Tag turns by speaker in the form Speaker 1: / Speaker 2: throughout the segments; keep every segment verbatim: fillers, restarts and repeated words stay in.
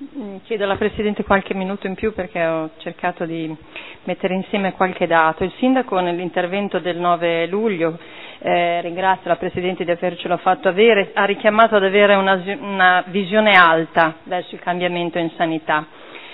Speaker 1: Chiedo alla Presidente qualche minuto in più perché ho cercato di mettere insieme qualche dato. Il Sindaco nell'intervento del nove luglio, eh, ringrazio la Presidente di avercelo fatto avere, ha richiamato ad avere una, una visione alta verso il cambiamento in sanità.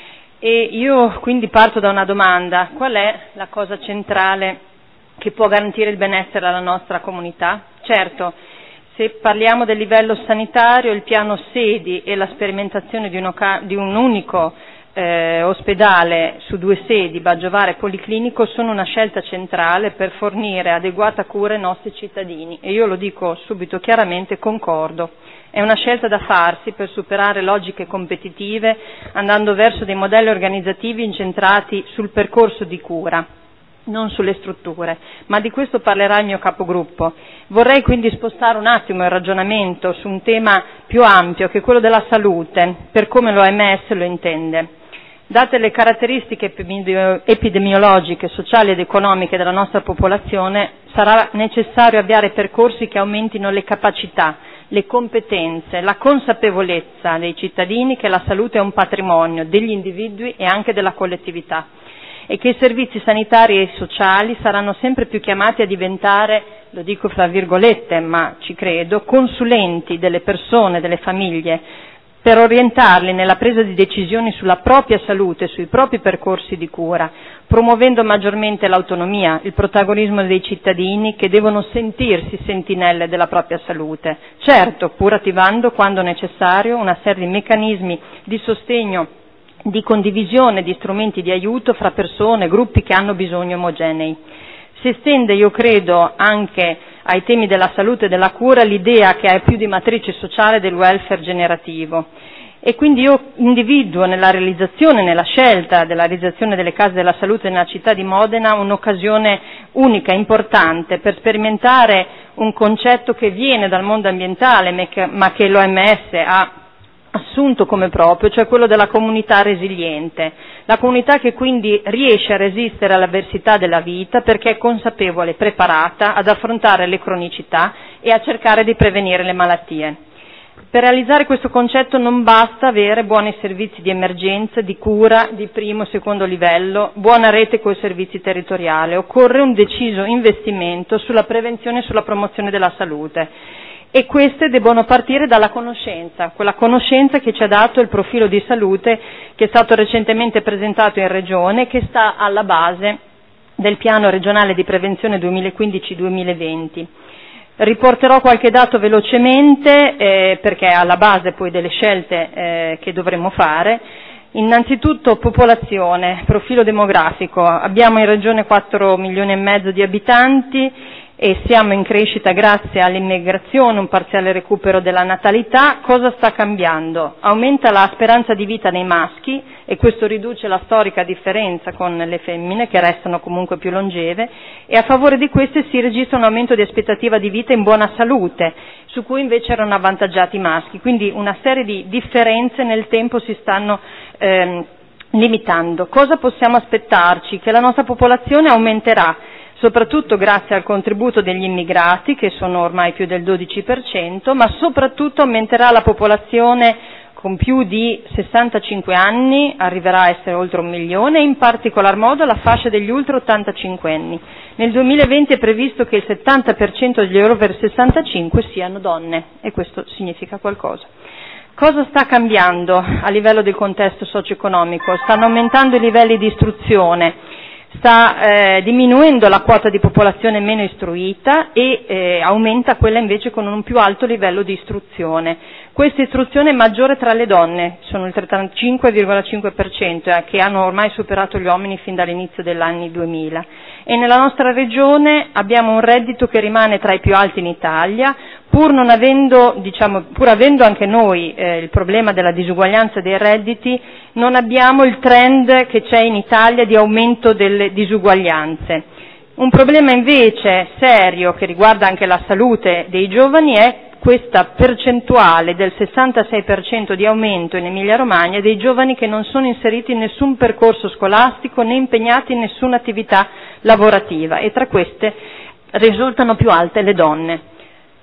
Speaker 1: E io quindi parto da una domanda: qual è la cosa centrale che può garantire il benessere alla nostra comunità? Certo, se parliamo del livello sanitario, il piano sedi e la sperimentazione di, uno, di un unico eh, ospedale su due sedi, Baggiovare e Policlinico, sono una scelta centrale per fornire adeguata cura ai nostri cittadini. E io lo dico subito chiaramente, concordo. È una scelta da farsi per superare logiche competitive, andando verso dei modelli organizzativi incentrati sul percorso di cura, non sulle strutture, ma di questo parlerà il mio capogruppo. Vorrei quindi spostare un attimo il ragionamento su un tema più ampio, che è quello della salute, per come l'O M S lo intende. Date le caratteristiche epidemiologiche, sociali ed economiche della nostra popolazione, sarà necessario avviare percorsi che aumentino le capacità, le competenze, la consapevolezza dei cittadini che la salute è un patrimonio degli individui e anche della collettività, e che i servizi sanitari e sociali saranno sempre più chiamati a diventare, lo dico fra virgolette, ma ci credo, consulenti delle persone, delle famiglie, per orientarli nella presa di decisioni sulla propria salute, sui propri percorsi di cura, promuovendo maggiormente l'autonomia, il protagonismo dei cittadini che devono sentirsi sentinelle della propria salute. Certo, pur attivando, quando necessario, una serie di meccanismi di sostegno, di condivisione di strumenti di aiuto fra persone, gruppi che hanno bisogni omogenei. Si estende, io credo, anche ai temi della salute e della cura l'idea che è più di matrice sociale del welfare generativo, e quindi io individuo nella realizzazione, nella scelta della realizzazione delle case della salute nella città di Modena un'occasione unica, importante, per sperimentare un concetto che viene dal mondo ambientale ma che l'O M S ha assunto come proprio, cioè quello della comunità resiliente, la comunità che quindi riesce a resistere all'avversità della vita perché è consapevole, preparata ad affrontare le cronicità e a cercare di prevenire le malattie. Per realizzare questo concetto non basta avere buoni servizi di emergenza, di cura, di primo e secondo livello, buona rete coi servizi territoriali, occorre un deciso investimento sulla prevenzione e sulla promozione della salute. E queste debbono partire dalla conoscenza, quella conoscenza che ci ha dato il profilo di salute che è stato recentemente presentato in Regione e che sta alla base del piano regionale di prevenzione duemilaquindici duemilaventi. Riporterò qualche dato velocemente eh, perché è alla base poi delle scelte eh, che dovremo fare. Innanzitutto popolazione, profilo demografico. Abbiamo in Regione quattro milioni e mezzo di abitanti e siamo in crescita grazie all'immigrazione, un parziale recupero della natalità. Cosa sta cambiando? Aumenta la speranza di vita nei maschi e questo riduce la storica differenza con le femmine che restano comunque più longeve, e a favore di queste si registra un aumento di aspettativa di vita in buona salute, su cui invece erano avvantaggiati i maschi. Quindi una serie di differenze nel tempo si stanno ehm, limitando. Cosa possiamo aspettarci? Che la nostra popolazione aumenterà, soprattutto grazie al contributo degli immigrati, che sono ormai più del dodici per cento, ma soprattutto aumenterà la popolazione con più di sessantacinque anni, arriverà a essere oltre un milione, e in particolar modo la fascia degli ultra ottantacinque anni. Nel duemilaventi è previsto che il settanta per cento degli over sessantacinque siano donne, e questo significa qualcosa. Cosa sta cambiando a livello del contesto socio-economico? Stanno aumentando i livelli di istruzione, sta eh, diminuendo la quota di popolazione meno istruita e eh, aumenta quella invece con un più alto livello di istruzione. Questa istruzione è maggiore tra le donne, sono il trentacinque virgola cinque per cento, eh, che hanno ormai superato gli uomini fin dall'inizio degli anni duemila. E nella nostra regione abbiamo un reddito che rimane tra i più alti in Italia, pur non avendo, diciamo, pur avendo anche noi eh, il problema della disuguaglianza dei redditi, non abbiamo il trend che c'è in Italia di aumento delle disuguaglianze. Un problema invece serio che riguarda anche la salute dei giovani è questa percentuale del sessantasei per cento di aumento in Emilia-Romagna dei giovani che non sono inseriti in nessun percorso scolastico né impegnati in nessuna attività lavorativa, e tra queste risultano più alte le donne.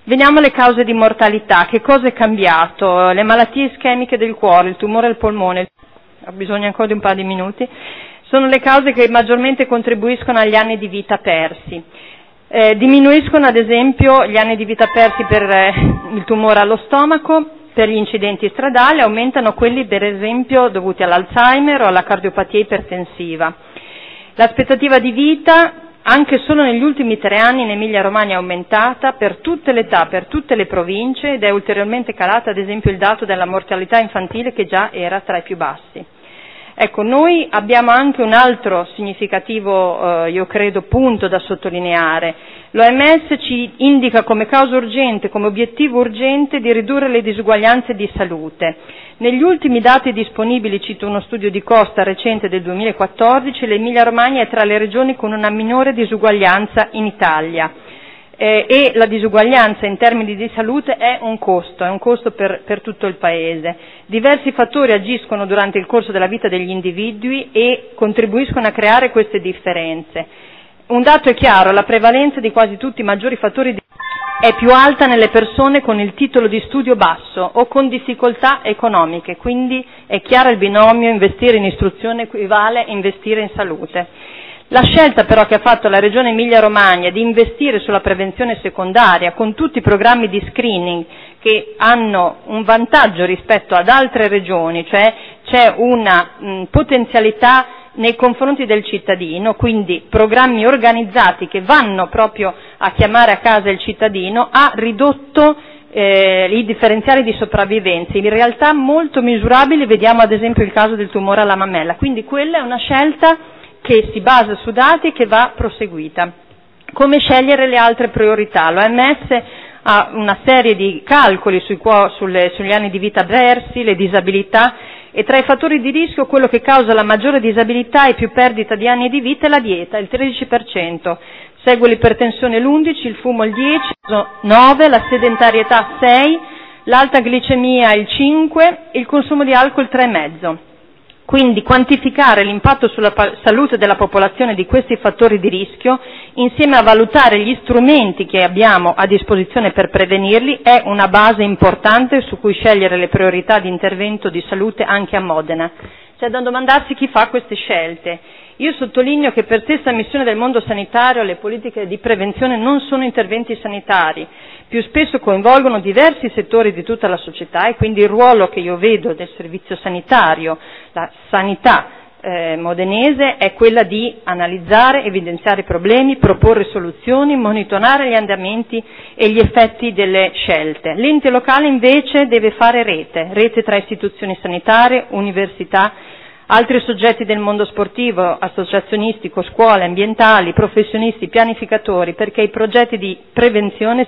Speaker 1: Veniamo alle cause di mortalità. Che cosa è cambiato? Le malattie ischemiche del cuore, il tumore al polmone, ho bisogno ancora di un paio di minuti, sono le cause che maggiormente contribuiscono agli anni di vita persi. Eh, diminuiscono ad esempio gli anni di vita persi per eh, il tumore allo stomaco, per gli incidenti stradali, aumentano quelli per esempio dovuti all'Alzheimer o alla cardiopatia ipertensiva. L'aspettativa di vita anche solo negli ultimi tre anni in Emilia-Romagna è aumentata per tutte le età, per tutte le province, ed è ulteriormente calata ad esempio il dato della mortalità infantile, che già era tra i più bassi. Ecco, noi abbiamo anche un altro significativo, eh, io credo, punto da sottolineare. L'O M S ci indica come causa urgente, come obiettivo urgente, di ridurre le disuguaglianze di salute. Negli ultimi dati disponibili, cito uno studio di Costa recente del duemilaquattordici, l'Emilia-Romagna è tra le regioni con una minore disuguaglianza in Italia. Eh, e la disuguaglianza in termini di salute è un costo, è un costo per, per tutto il Paese. Diversi fattori agiscono durante il corso della vita degli individui e contribuiscono a creare queste differenze. Un dato è chiaro: la prevalenza di quasi tutti i maggiori fattori di è più alta nelle persone con il titolo di studio basso o con difficoltà economiche, quindi è chiaro il binomio investire in istruzione equivale a investire in salute. La scelta però che ha fatto la Regione Emilia-Romagna di investire sulla prevenzione secondaria con tutti i programmi di screening che hanno un vantaggio rispetto ad altre regioni, cioè c'è una mh, potenzialità nei confronti del cittadino, quindi programmi organizzati che vanno proprio a chiamare a casa il cittadino, ha ridotto eh, i differenziali di sopravvivenza, in realtà molto misurabili, vediamo ad esempio il caso del tumore alla mammella, quindi quella è una scelta che si basa su dati e che va proseguita. Come scegliere le altre priorità? L'O M S ha una serie di calcoli sui, sulle, sugli anni di vita persi, le disabilità, e tra i fattori di rischio quello che causa la maggiore disabilità e più perdita di anni di vita è la dieta, il tredici per cento, segue l'ipertensione l'undici per cento, il fumo il dieci per cento, nove per cento, la sedentarietà sei per cento, l'alta glicemia il cinque per cento, il consumo di alcol il tre virgola cinque per cento. Quindi quantificare l'impatto sulla salute della popolazione di questi fattori di rischio, insieme a valutare gli strumenti che abbiamo a disposizione per prevenirli, è una base importante su cui scegliere le priorità di intervento di salute anche a Modena. C'è da domandarsi chi fa queste scelte. Io sottolineo che per stessa missione del mondo sanitario le politiche di prevenzione non sono interventi sanitari, più spesso coinvolgono diversi settori di tutta la società, e quindi il ruolo che io vedo del servizio sanitario, la sanità eh, modenese, è quella di analizzare, evidenziare i problemi, proporre soluzioni, monitorare gli andamenti e gli effetti delle scelte. L'ente locale invece deve fare rete, rete tra istituzioni sanitarie, università, altri soggetti del mondo sportivo, associazionistico, scuole, ambientali, professionisti, pianificatori, perché i progetti di prevenzione.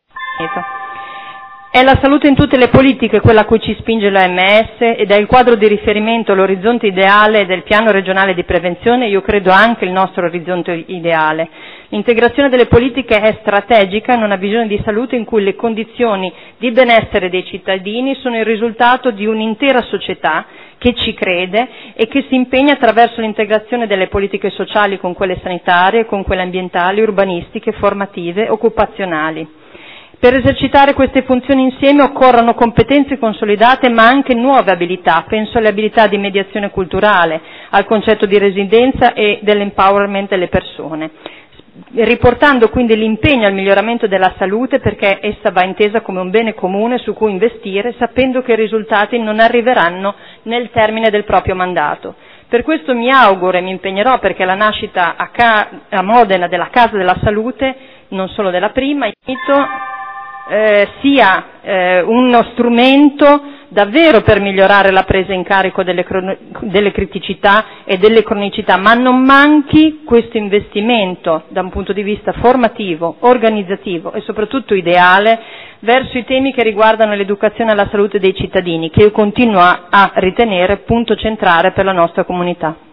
Speaker 1: È la salute in tutte le politiche quella a cui ci spinge l'O M S ed è il quadro di riferimento, l'orizzonte ideale del piano regionale di prevenzione, io credo anche il nostro orizzonte ideale. L'integrazione delle politiche è strategica in una visione di salute in cui le condizioni di benessere dei cittadini sono il risultato di un'intera società che ci crede e che si impegna attraverso l'integrazione delle politiche sociali con quelle sanitarie, con quelle ambientali, urbanistiche, formative, occupazionali. Per esercitare queste funzioni insieme occorrono competenze consolidate ma anche nuove abilità, penso alle abilità di mediazione culturale, al concetto di residenza e dell'empowerment delle persone, riportando quindi l'impegno al miglioramento della salute perché essa va intesa come un bene comune su cui investire sapendo che i risultati non arriveranno nel termine del proprio mandato. Per questo mi auguro e mi impegnerò perché la nascita a, Ca- a Modena della Casa della Salute, non solo della prima, Eh, sia eh, uno strumento davvero per migliorare la presa in carico delle, crono- delle criticità e delle cronicità, ma non manchi questo investimento da un punto di vista formativo, organizzativo e soprattutto ideale verso i temi che riguardano l'educazione alla salute dei cittadini, che io continuo a, a ritenere punto centrale per la nostra comunità.